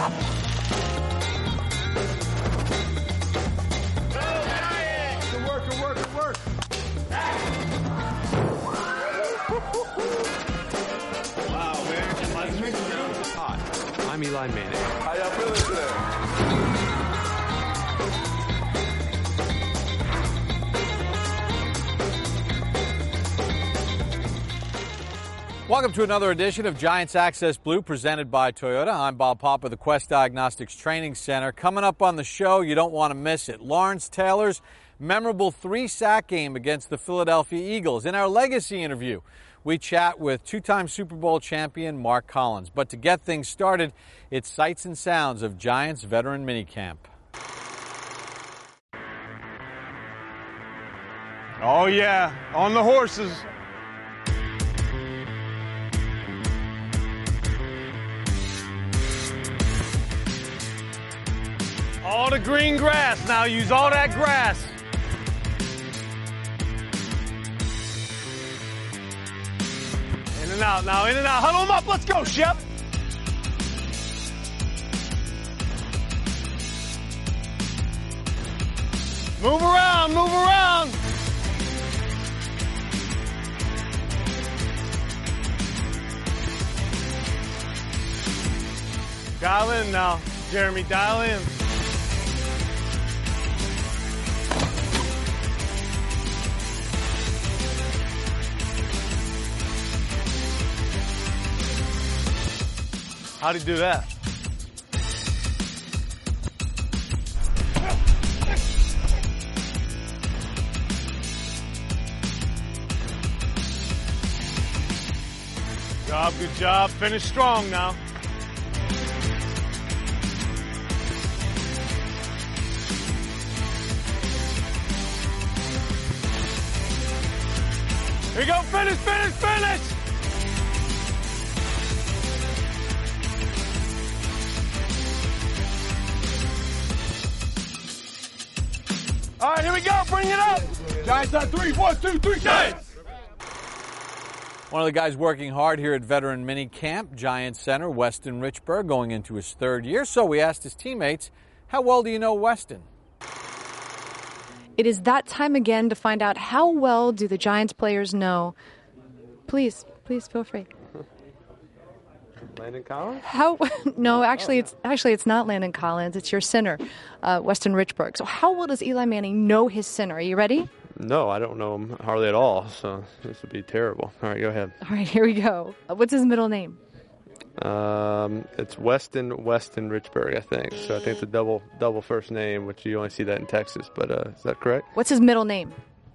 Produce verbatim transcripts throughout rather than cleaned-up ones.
Good work, good work, good work. Wow, man. Hi, I'm Eli Manning. How y'all feeling today? Welcome to another edition of Giants Access Blue presented by Toyota. I'm Bob Papa, the Quest Diagnostics Training Center. Coming up on the show, you don't want to miss it. Lawrence Taylor's memorable three-sack game against the Philadelphia Eagles. In our legacy interview, we chat with two-time Super Bowl champion Mark Collins. But to get things started, it's sights and sounds of Giants veteran minicamp. Oh, yeah, on the horses. All the green grass. Now use all that grass. In and out now, in and out. Huddle them up. Let's go, Shep. Move around, move around. Dial in now, Jeremy, dial in. How'd he do that? Good job, good job. Finish strong now. Here you go, finish, finish, finish! All right, here we go. Bring it up. Giants on three. One, two, three, Giants. One of the guys working hard here at Veteran Mini Camp, Giants center Weston Richburg, going into his third year. So we asked his teammates, how well do you know Weston? It is that time again to find out how well do the Giants players know. Please, please feel free. Landon Collins? How? No, actually, it's actually it's not Landon Collins. It's your center, uh, Weston Richburg. So, how well does Eli Manning know his center? Are you ready? No, I don't know him hardly at all, so this would be terrible. All right, go ahead. All right, here we go. Uh, what's his middle name? Um, it's Weston Weston Richburg, I think. So I think it's a double double first name, which you only see that in Texas. But uh, is that correct? What's his middle name?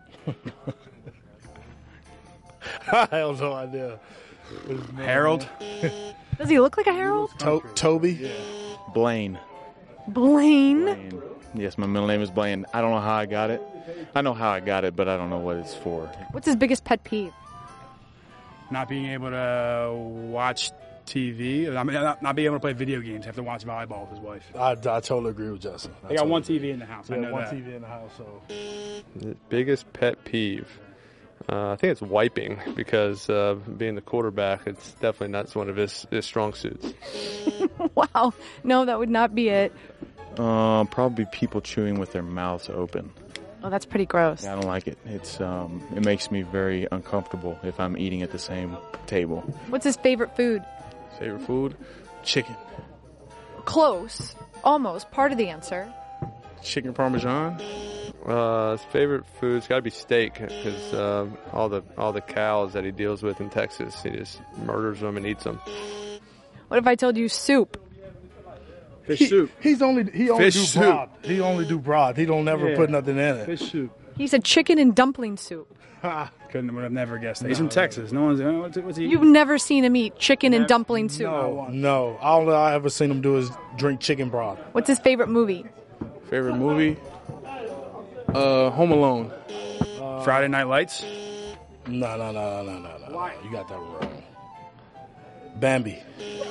I have no idea. Harold. Does he look like a Harold? To- Toby? Blaine. Blaine. Blaine. Yes, my middle name is Blaine. I don't know how I got it. I know how I got it, but I don't know what it's for. What's his biggest pet peeve? Not being able to watch T V. I mean, not, not being able to play video games. Have to watch volleyball with his wife. I, I totally agree with Justin. I They got totally one agree. T V in the house. Yeah, I know one that. T V in the house. So The biggest pet peeve. Uh, I think it's wiping because uh, being the quarterback, it's definitely not one of his, his strong suits. Wow. No, that would not be it. Uh, probably people chewing with their mouths open. Oh, that's pretty gross. I don't like it. It's um, it makes me very uncomfortable if I'm eating at the same table. What's his favorite food? Favorite food? Chicken. Close. Almost. Part of the answer. Chicken Parmesan. Uh, his favorite food's got to be steak because uh, all the all the cows that he deals with in Texas, he just murders them and eats them. What if I told you soup? Fish he, soup. He's only he only Fish do soup. broth. He only do broth. He don't never Yeah. put nothing in it. Fish soup. He said chicken and dumpling soup. Couldn't would have never guessed that. He's from Texas. No one's. What's, what's he? You've never seen him eat chicken and Never- dumpling soup. No, no. All I ever seen him do is drink chicken broth. What's his favorite movie? Favorite movie? Uh, Home Alone. Friday Night Lights. No, no, no, no, no, no, no. You got that wrong. Bambi.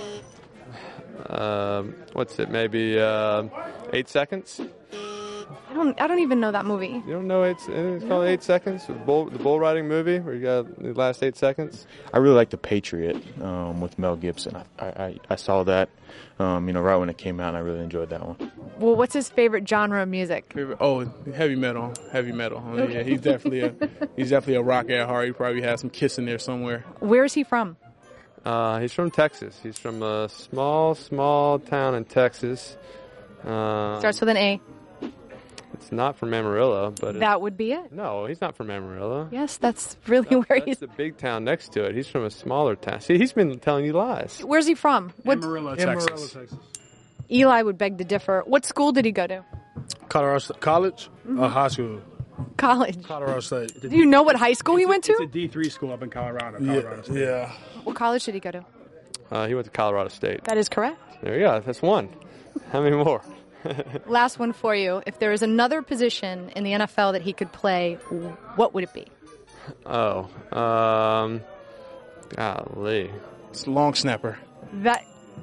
Um, what's it? Maybe uh, eight seconds. I don't. I don't even know that movie. You don't know it's it's called Eight Seconds, the bull, the bull riding movie where you got the last eight seconds. I really like The Patriot um, with Mel Gibson. I, I, I saw that, um, you know, right when it came out, and I really enjoyed that one. Well, what's his favorite genre of music? Favorite, oh, heavy metal, heavy metal. I mean, yeah, he's definitely a he's definitely a rock at heart. He probably has some Kiss in there somewhere. Where is he from? Uh, he's from Texas. He's from a small, small town in Texas. Uh, Starts with an A. It's not from Amarillo, but That it, would be it. no, he's not from Amarillo. Yes, that's really That- where that's he's. the big town next to it. He's from a smaller town. See, he's been telling you lies. Where's he from? What? Amarillo, Texas. Eli would beg to differ. What school did he go to? Colorado State, college, uh, high school, College. Colorado State. Do you know what high school he went It's a to? D three school up in Colorado. Yeah, Colorado State. yeah. What college did he go to? Uh, he went to Colorado State. That is correct. There you go. That's one. How many more? Last one for you. If there is another position in the N F L that he could play, what would it be? Oh, um, golly. It's long snapper. That.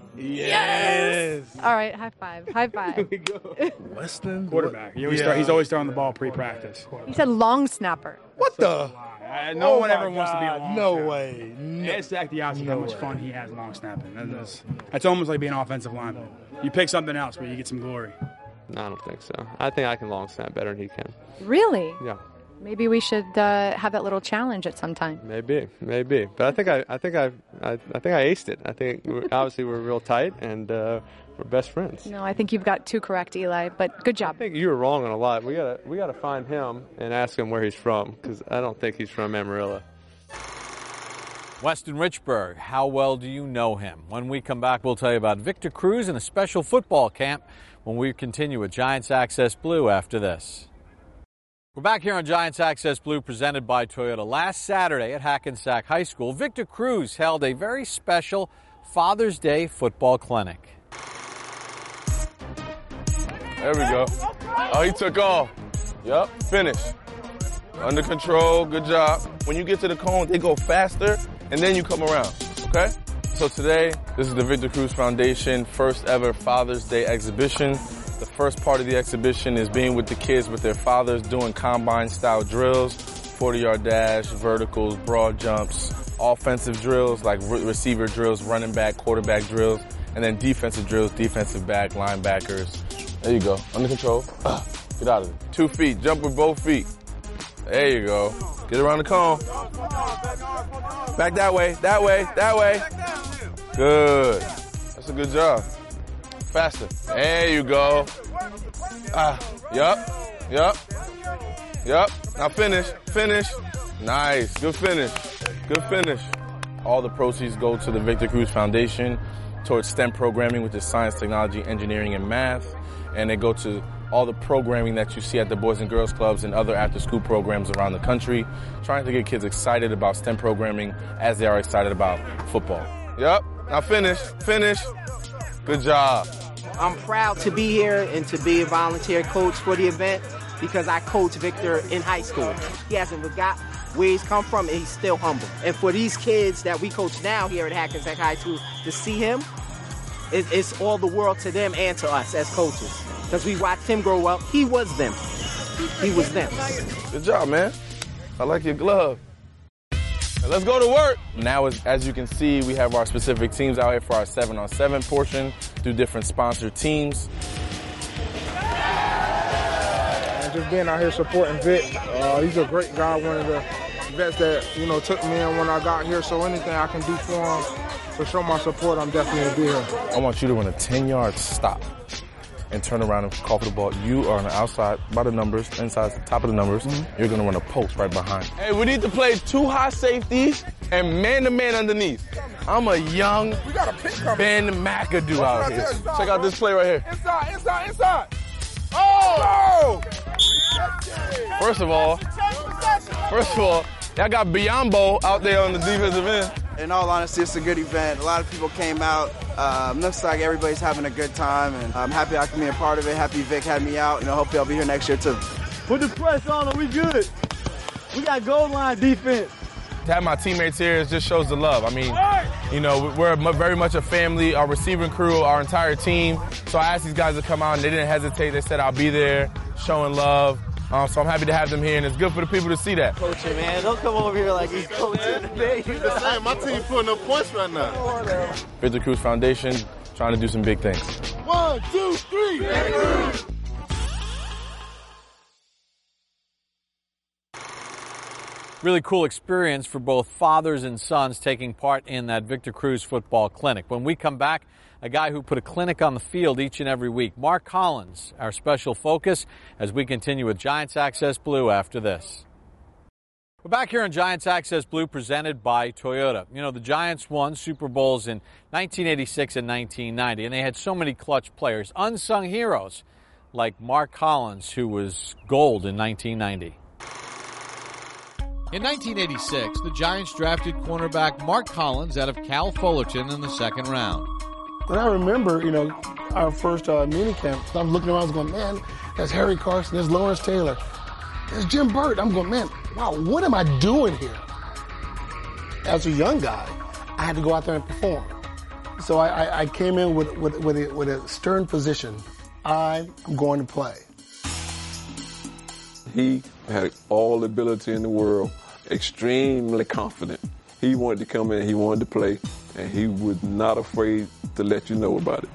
Yes. All right. High five. High five. Weston Quarterback. He always Yeah. throw, he's always throwing the ball pre-practice. He said long snapper. What the? Uh, no Oh one my ever wants to be a God, long no snapper. way. No. It's Zach DiOssie how No much way. fun he has long snapping. That is, that's almost like being an offensive lineman. You pick something else where you get some glory. No, I don't think so. I think I can long snap better than he can. Really? Yeah, Maybe we should uh, have that little challenge at some time. maybe, maybe. But I think I, I think I, I, I think I aced it. I think we're, obviously we're real tight and uh, we're best friends. No, I think you've got two correct, Eli. But good job. I think you were wrong on a lot. We gotta, we gotta find him and ask him where he's from because I don't think he's from Amarillo. Weston Richburg, how well do you know him? When we come back, we'll tell you about Victor Cruz and a special football camp when we continue with Giants Access Blue after this. We're back here on Giants Access Blue presented by Toyota. Last Saturday at Hackensack High School, Victor Cruz held a very special Father's Day football clinic. There we go. Oh, he took off. Yep, finish. Under control, good job. When you get to the cone, they go faster, and then you come around, okay? So today, this is the Victor Cruz Foundation first ever Father's Day exhibition. The first part of the exhibition is being with the kids with their fathers doing combine-style drills, forty-yard dash, verticals, broad jumps, offensive drills like re- receiver drills, running back, quarterback drills, and then defensive drills, defensive back, linebackers. There you go, under control. Uh, get out of it. Two feet, jump with both feet. There you go. Get around the cone. Back that way, that way, that way. Good. That's a good job. Faster. There you go. Ah, yup, yup, yup. Now finish, finish. Nice, good finish, good finish. All the proceeds go to the Victor Cruz Foundation towards STEM programming, which is science, technology, engineering, and math. And they go to all the programming that you see at the Boys and Girls Clubs and other after-school programs around the country, trying to get kids excited about STEM programming as they are excited about football. Yep, now finish, finish. Good job. I'm proud to be here and to be a volunteer coach for the event because I coached Victor in high school. He hasn't forgot where he's come from and he's still humble. And for these kids that we coach now here at Hackensack High School, to see him, it, it's all the world to them and to us as coaches. Because we watched him grow up. He was them. He was them. Good job, man. I like your glove. Now let's go to work. Now, as, as you can see, we have our specific teams out here for our seven on seven portion through different sponsored teams. And just being out here supporting Vic, uh, he's a great guy, one of the vets that, you know, took me in when I got here. So anything I can do for him to show my support, I'm definitely going to be here. I want you to run a ten-yard stop and turn around and call for the ball. You are on the outside by the numbers, inside the top of the numbers. Mm-hmm. You're going to run a post right behind. Hey, we need to play two high safeties and man-to-man underneath. I'm a young Ben McAdoo out here. Check out this play right here. Inside, inside, inside. Oh! First of all, first of all, y'all got Biombo out there on the defensive end. In all honesty, it's a good event. A lot of people came out. Um, looks like everybody's having a good time, and I'm happy I can be a part of it. Happy Vic had me out. You know, hopefully I'll be here next year too. Put the press on them. We good. We got goal line defense. To have my teammates here, it just shows the love. I mean, you know, we're very much a family, our receiving crew, our entire team. So I asked these guys to come out, and they didn't hesitate. They said, I'll be there. showing love. Um, so I'm happy to have them here, and it's good for the people to see that. Coaching, man. Don't come over here like he's coaching. He's the same. My team putting up points right now. Victor Cruz Foundation, trying to do some big things. One, two, three. Really cool experience for both fathers and sons taking part in that Victor Cruz football clinic. When we come back, a guy who put a clinic on the field each and every week, Mark Collins, our special focus as we continue with Giants Access Blue after this. We're back here on Giants Access Blue presented by Toyota. You know, the Giants won Super Bowls in nineteen eighty-six and nineteen ninety, and they had so many clutch players, unsung heroes like Mark Collins, who was gold in nineteen ninety. In nineteen eighty-six, the Giants drafted cornerback Mark Collins out of Cal Fullerton in the second round. And I remember, you know, our first uh, minicamp, I'm looking around, I was going, man, there's Harry Carson, there's Lawrence Taylor, there's Jim Burt. I'm going, man, wow, what am I doing here? As a young guy, I had to go out there and perform. So I, I, I came in with, with, with, a, with a stern position. I'm going to play. He had all the ability in the world, extremely confident. He wanted to come in, he wanted to play, and he was not afraid to let you know about it.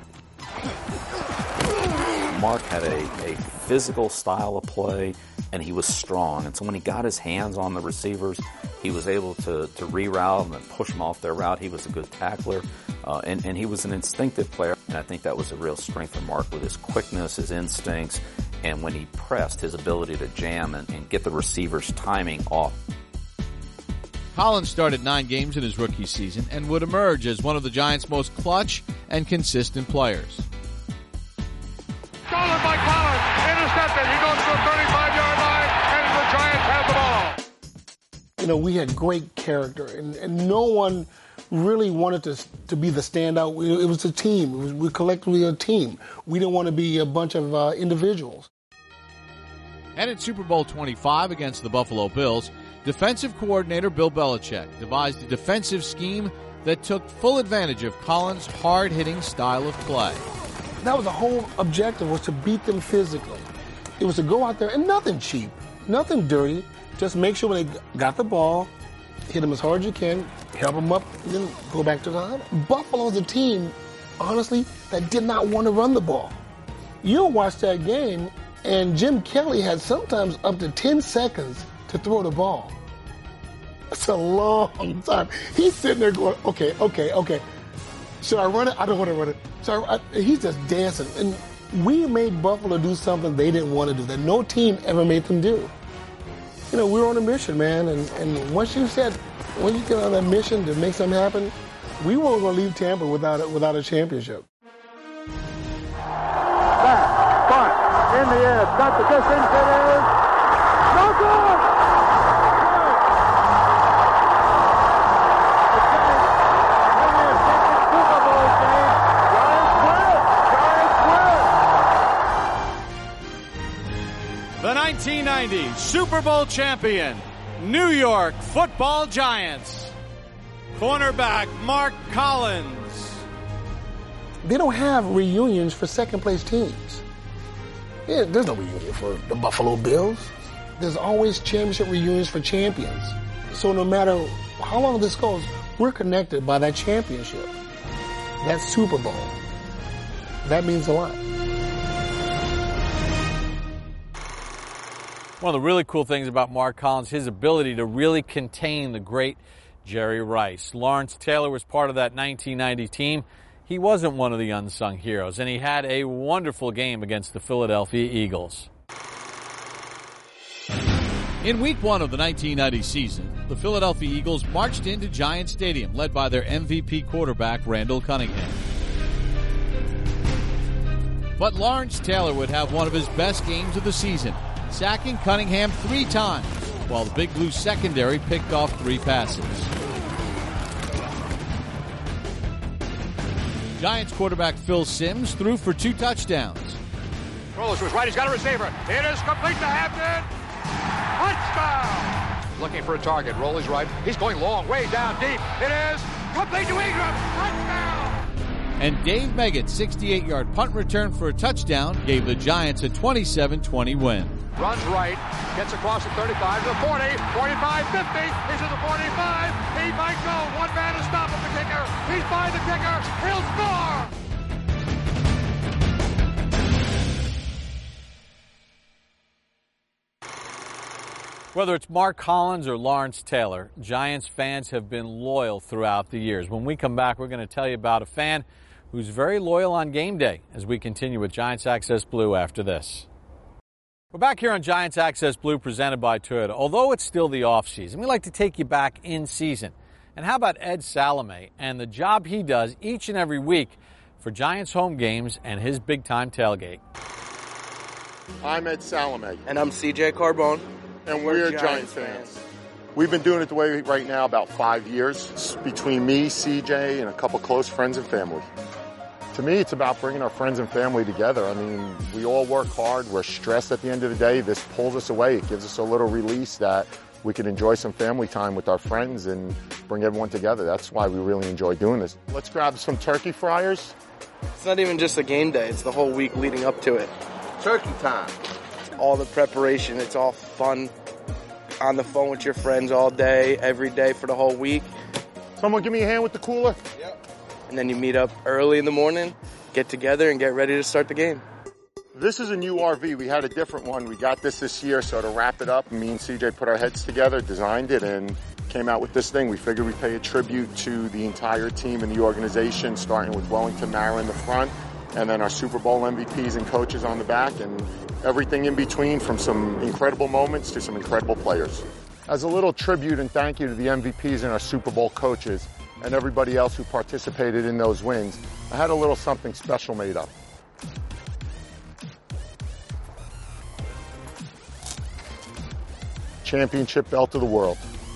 Mark had a, a physical style of play, and he was strong. And so when he got his hands on the receivers, he was able to, to reroute them and push them off their route. He was a good tackler, uh, and, and he was an instinctive player. And I think that was a real strength of Mark with his quickness, his instincts, and when he pressed, his ability to jam and, and get the receiver's timing off. Collins started nine games in his rookie season and would emerge as one of the Giants' most clutch and consistent players. Stolen by Collins, intercepted. He goes to the thirty-five-yard line, and the Giants have the ball. You know, we had great character, and, and no one really wanted to to be the standout. It was a team. It was, we collectively a team. We didn't want to be a bunch of uh, individuals. And at Super Bowl twenty-five against the Buffalo Bills, defensive coordinator Bill Belichick devised a defensive scheme that took full advantage of Collins' hard-hitting style of play. That was the whole objective, was to beat them physically. It was to go out there and nothing cheap, nothing dirty. Just make sure when they got the ball, hit them as hard as you can, help them up, and then go back to the hunt. Buffalo's a team, honestly, that did not want to run the ball. You'll watch that game, and Jim Kelly had sometimes up to ten seconds to throw the ball. That's a long time. He's sitting there going, okay, okay, okay. Should I run it? I don't want to run it. So I, I, he's just dancing. And we made Buffalo do something they didn't want to do, that no team ever made them do. You know, we were on a mission, man. And, and once you said, when you get on that mission to make something happen, we weren't going to leave Tampa without a, without a championship. Back, front, in the air, got the distance, it is no good! The nineteen ninety Super Bowl champion, New York Football Giants. Cornerback Mark Collins. They don't have reunions for second-place teams. Yeah, there's no reunion for the Buffalo Bills. There's always championship reunions for champions. So no matter how long this goes, we're connected by that championship, that Super Bowl. That means a lot. One of the really cool things about Mark Collins, his ability to really contain the great Jerry Rice. Lawrence Taylor was part of that nineteen ninety team. He wasn't one of the unsung heroes, and he had a wonderful game against the Philadelphia Eagles. In week one of the nineteen ninety season, the Philadelphia Eagles marched into Giant Stadium, led by their M V P quarterback, Randall Cunningham. But Lawrence Taylor would have one of his best games of the season, sacking Cunningham three times, while the Big Blue secondary picked off three passes. Giants quarterback Phil Simms threw for two touchdowns. Rolls to his right, he's got a receiver. It is complete to Hampton. Touchdown! Looking for a target. Roll is right. He's going long, way down deep. It is complete to Ingram. Touchdown! And Dave Meggett's sixty-eight-yard punt return for a touchdown gave the Giants a twenty-seven twenty win. Runs right, gets across the thirty-five to the forty, forty-five, fifty, he's at the forty-five, he might go, one man to stop him, the kicker, he's by the kicker, he'll score! Whether it's Mark Collins or Lawrence Taylor, Giants fans have been loyal throughout the years. When we come back, we're going to tell you about a fan who's very loyal on game day as we continue with Giants Access Blue after this. We're back here on Giants Access Blue presented by Toyota. Although it's still the offseason, we like to take you back in season. And how about Ed Salome and the job he does each and every week for Giants home games and his big-time tailgate? I'm Ed Salome. And I'm C J Carbone. And we're, we're Giants, Giants fans. fans. We've been doing it the way right now about five years. It's between me, C J, and a couple close friends and family. To me, it's about bringing our friends and family together. I mean, we all work hard. We're stressed at the end of the day. This pulls us away. It gives us a little release that we can enjoy some family time with our friends and bring everyone together. That's why we really enjoy doing this. Let's grab some turkey fryers. It's not even just a game day. It's the whole week leading up to it. Turkey time. All the preparation. It's all fun. On the phone with your friends all day, every day for the whole week. Someone give me a hand with the cooler. Yep. And then you meet up early in the morning, get together, and get ready to start the game. This is a new R V. We had a different one. We got this this year, so to wrap it up, me and C J put our heads together, designed it, and came out with this thing. We figured we'd pay a tribute to the entire team and the organization, starting with Wellington Mara in the front, and then our Super Bowl M V Ps and coaches on the back, and everything in between, from some incredible moments to some incredible players. As a little tribute and thank you to the M V Ps and our Super Bowl coaches and everybody else who participated in those wins, I had a little something special made up. Championship belt of the world.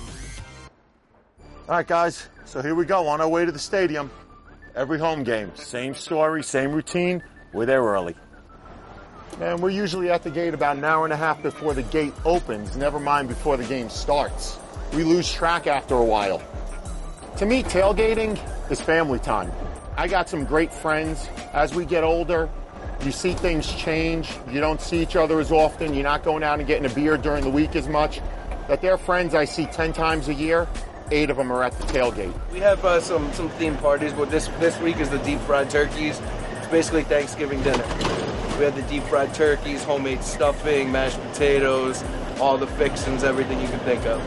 All right, guys, so here we go on our way to the stadium. Every home game, same story, same routine. We're there early. And we're usually at the gate about an hour and a half before the gate opens, never mind before the game starts. We lose track after a while. To me, tailgating is family time. I got some great friends. As we get older, you see things change. You don't see each other as often. You're not going out and getting a beer during the week as much. But they're friends I see ten times a year. Eight of them are at the tailgate. We have uh, some, some themed parties, but this, this week is the deep fried turkeys. It's basically Thanksgiving dinner. We have the deep fried turkeys, homemade stuffing, mashed potatoes, all the fixings, everything you can think of.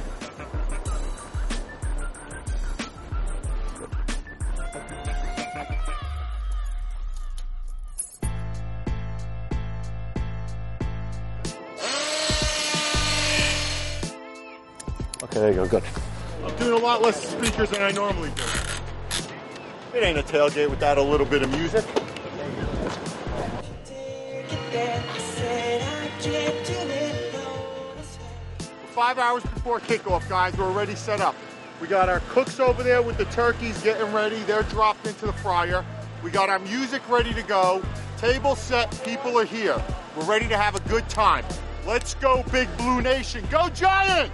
Okay, there you go, good. I'm doing a lot less speakers than I normally do. It ain't a tailgate without a little bit of music. Five hours before kickoff, guys, we're already set up. We got our cooks over there with the turkeys getting ready. They're dropped into the fryer. We got our music ready to go. Table set, people are here. We're ready to have a good time. Let's go, Big Blue Nation. Go Giants!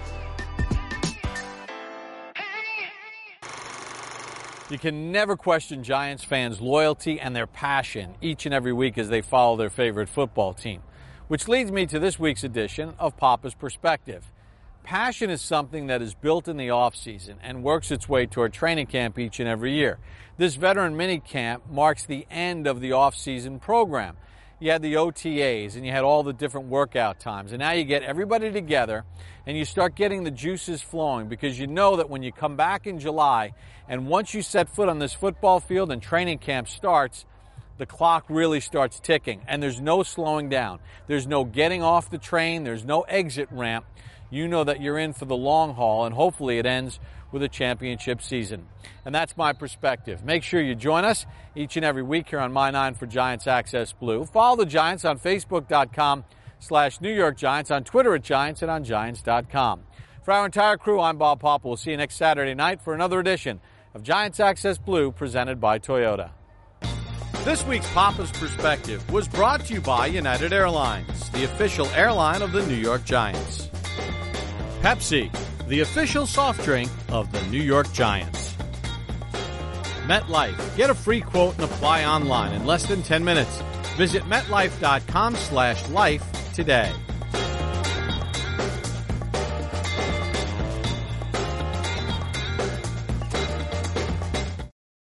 You can never question Giants fans' loyalty and their passion each and every week as they follow their favorite football team. Which leads me to this week's edition of Papa's Perspective. Passion is something that is built in the offseason and works its way toward training camp each and every year. This veteran mini camp marks the end of the offseason program. You had the O T As and you had all the different workout times, and now you get everybody together and you start getting the juices flowing, because you know that when you come back in July and once you set foot on this football field and training camp starts, the clock really starts ticking and there's no slowing down. There's no getting off the train. There's no exit ramp. You know that you're in for the long haul, and hopefully it ends with a championship season. And that's my perspective. Make sure you join us each and every week here on My Nine for Giants Access Blue. Follow the Giants on Facebook.com slash New York Giants, on Twitter at Giants, and on Giants dot com. For our entire crew, I'm Bob Papa. We'll see you next Saturday night for another edition of Giants Access Blue presented by Toyota. This week's Papa's Perspective was brought to you by United Airlines, the official airline of the New York Giants. Pepsi, the official soft drink of the New York Giants. MetLife. Get a free quote and apply online in less than ten minutes. Visit MetLife.com slash life today.